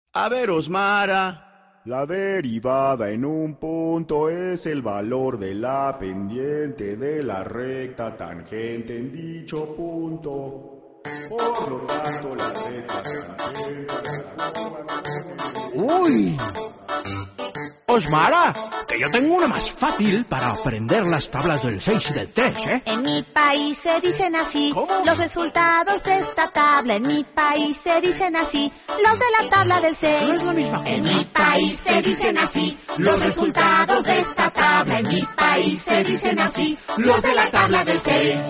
A ver, Osmara. La derivada en un punto es el valor de la pendiente de la recta tangente en dicho punto. Por lo tanto, la recta tangente... ¡Uy! Osmara, que yo tengo una más fácil para aprender las tablas del 6 y del 3, ¿eh? En mi país se dicen así. ¿Cómo? Los resultados de esta tabla. En mi país se dicen así. Los de la tabla del 6. No es la misma cosa. En mi país se dicen así. Los resultados de esta tabla. En mi país se dicen así. Los de la tabla del 6.